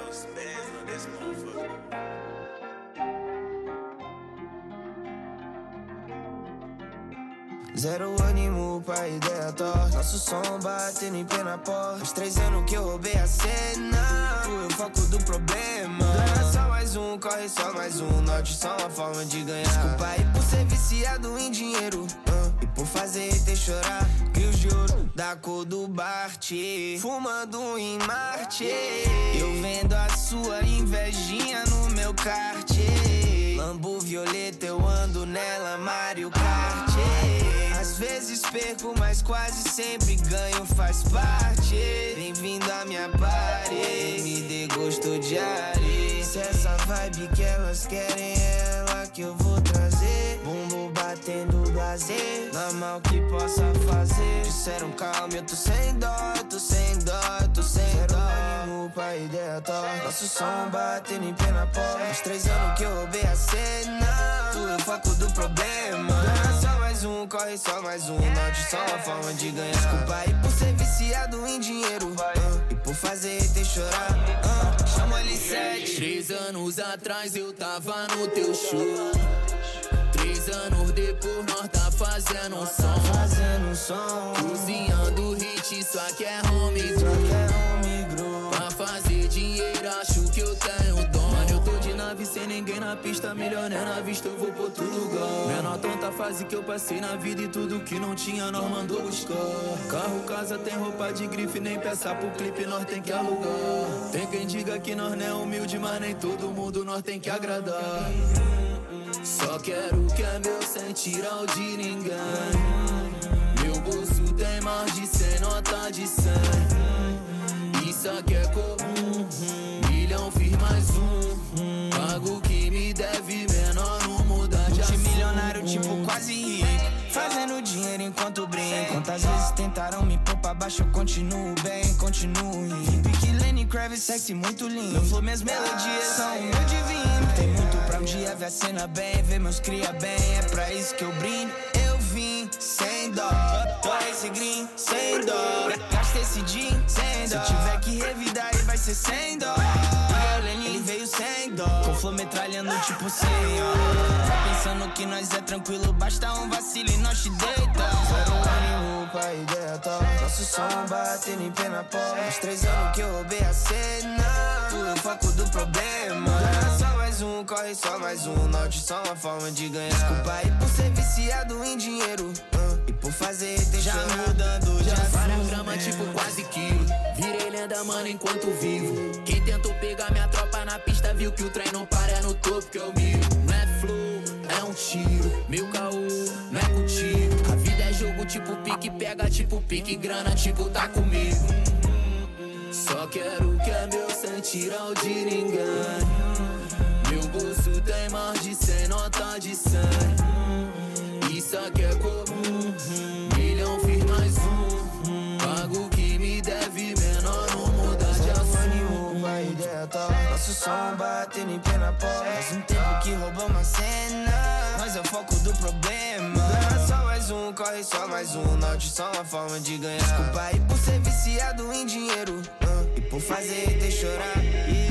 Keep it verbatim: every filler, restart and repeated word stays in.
Zero ânimo pra ideia torta. Nosso som batendo em pé na porta. Faz três anos que eu roubei a cena. Fui o foco do problema. Ganha só mais um, corre só mais um. Norte só uma forma de ganhar. Desculpa aí por ser viciado em dinheiro, uh, e por fazer ter chorar. Crios de ouro da cor do Bart, fumando em Marte. Eu vendo a sua invejinha no meu kart. Lambo violeta, eu ando nela, Mario Kart. Às vezes perco, mas quase sempre ganho, faz parte. Bem-vindo à minha party, me dê gosto de areia. Se essa vibe que elas querem é ela que eu vou trazer. Bumbum batendo blazer, na mal que possa fazer. Disseram calma, eu tô sem dó, eu tô sem dó, eu tô sem dó. Ânimo pra ideia torta. Nosso som batendo em pé na porta. Faz três anos que eu roubei a cena. Tu é o foco do problema. Ganha só mais um, corre só mais um. Norte só uma forma de ganhar. Desculpa aí por ser viciado em dinheiro, uh, e por fazer ter chorar, uh, chama ele sete. Três anos atrás eu tava no teu show. Três anos depois nós tá fazendo um som. Fazendo um som, cozinhando hit, isso aqui é home grow. Pra fazer dinheiro acho que eu tenho dom. Mano, eu tô de nave sem ninguém na pista. Milionário na vista, eu vou pra outro lugar. Menor tanta fase que eu passei na vida. E tudo que não tinha nós mandou buscar. Carro, casa, tem roupa de grife. Nem peça pro clipe, nós tem que alugar. Tem quem diga que nós não é humilde, mas nem todo mundo nós tem que agradar. Só quero o que é meu sem tirar o de ninguém. Meu bolso tem mais de cem nota de cem. Isso aqui é comum. Milhão fiz mais um. Pago o que me deve, menor não muda de assunto. Multimilionário tipo quase rico, fazendo dinheiro enquanto brinco. Quantas vezes tentaram me pôr pra baixo, eu continuo bem, continuo rindo. Pique Lenny Kravitz, sexy, muito lindo. Meu flow, minhas melodias são o meu divino. Tem muito pra um dia ver a cena bem, ver meus cria bem. É pra isso que eu brindo. Eu vim sem dó, pra esse green, sem dó. Gastei esse jean, sem dó. Se eu tiver que revidar, aí vai ser sem dó. O Lenny, ele veio sem dó, com flow metralhando tipo senhor. Tá pensando que nós é tranquilo, basta um vacilo e nós te deita. Zero ânimo pra ideia top. Nosso som batendo em pé na porta. Faz três anos que eu roubei a cena. Tu é o foco do problema. Ganha só mais um, corre só mais um. Norte só uma forma de ganhar. Desculpa aí por ser viciado em dinheiro, uh, e por fazer ter já chorar. Mudando já de várias gramas, tipo quase quilo. Virei lenda, mano, enquanto vivo. Quem tentou pegar minha tropa na pista viu que o trem não para, é no topo que eu miro. Não é flow, é um tiro. Meu caô, não é contigo. A vida é jogo, tipo pique, pega tipo pique. Grana, tipo tá comigo. Só quero o que é meu sem tirar o de ninguém. Meu bolso tem mais de cem nota de cem. Isso aqui é comum. Milhão fiz mais um. Pago o que me deve, menor não muda de assunto. Pra ideia top. Nosso som batendo em pé na porta. Faz um tempo que roubamos a cena. Nós é o foco do problema. Ganha só mais um, corre só mais um. Norte só uma forma de ganhar. Desculpa aí por ser viciado em dinheiro, uh, e por fazer ter chorar.